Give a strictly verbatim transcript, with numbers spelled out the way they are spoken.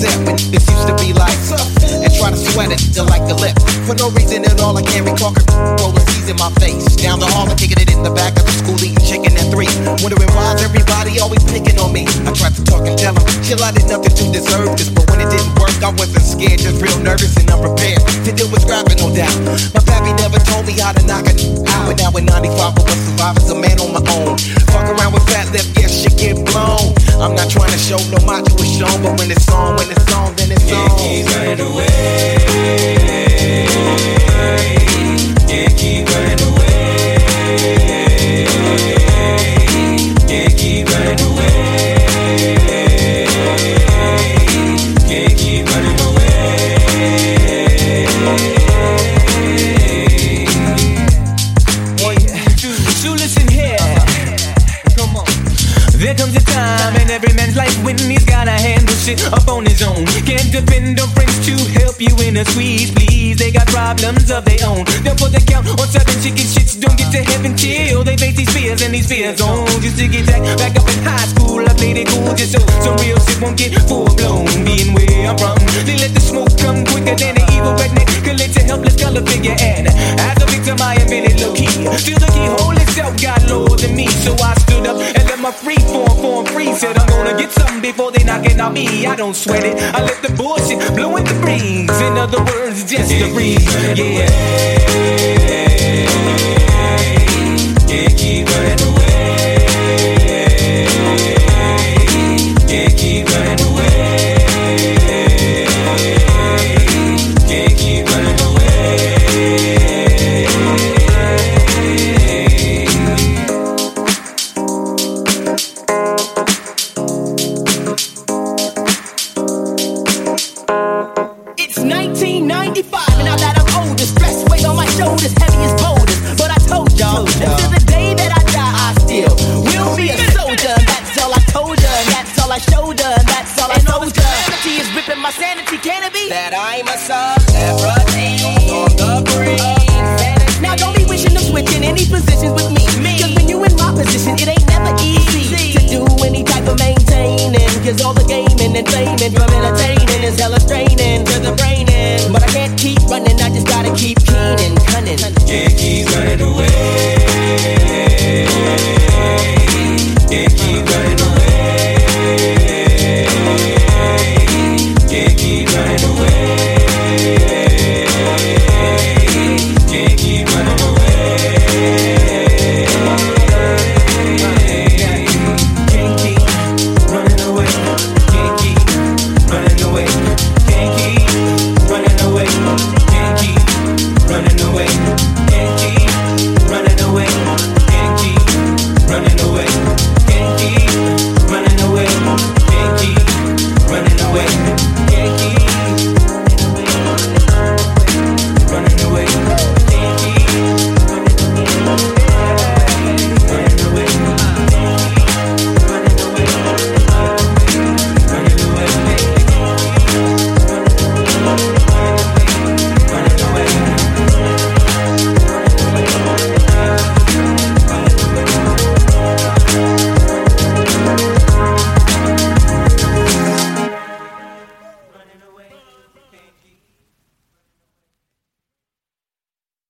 upset when this used to be like, and try to sweat it to like the lip. For no reason at all, I can't recall roller C's in my face. Down the hall, I'm kicking it in the back of the school, eating chicken at three. Wondering why's everybody always picking on me. I tried to talk and tell them, chill, I did nothing to deserve this. But when it didn't work, I wasn't scared, just real nervous and unprepared to deal with scrapping, no doubt. My pappy never told me how to knock it out. But now in ninety-five, I was surviving, a man on my own. Fuck around with fat lip, yeah, shit get blown. I'm not trying to show no macho is shown, but when it's on, when it's on, then it's on. Can't keep running away. Can't keep running away. Can't keep running away. Can't keep running away. So listen here. Come on. There comes a time in every man's life when he's gotta handle shit up on his own. Can't depend on friends to help you in a squeeze, please. They got problems of their own. They'll put the count on seven chicken shits. Don't get to heaven till they face these fears and these fears on. Just to get back, back up in high school, I played it cool just so some real shit won't get full blown. Being where I'm from, they let the smoke come quicker than an evil redneck collect a helpless color figure. And as a victim, I have been it low key. Still the keyhole itself got lower than me, so I stood up and let my free form form free. Said I'm gonna get something before they knock it out me. I don't sweat it. I let the bullshit blow in the breeze. In other words, just a breeze. Yeah. Can't keep running away. Can't keep running away. Can't keep running away. It's nineteen ninety-five, and now that I'm older, stress weight on my shoulders, heavy as boulders. But I told y'all, until the day that I die, I still will be a soldier. That's all I told ya, and that's all I showed ya, and that's all I told ya. Sanity is ripping my sanity, can it be? That I'm a celebrity on the breeze. Now don't be wishing of switching any positions with me. Cause when you in my position, it ain't never easy to do any type of maintaining. Cause all the gaming and blaming from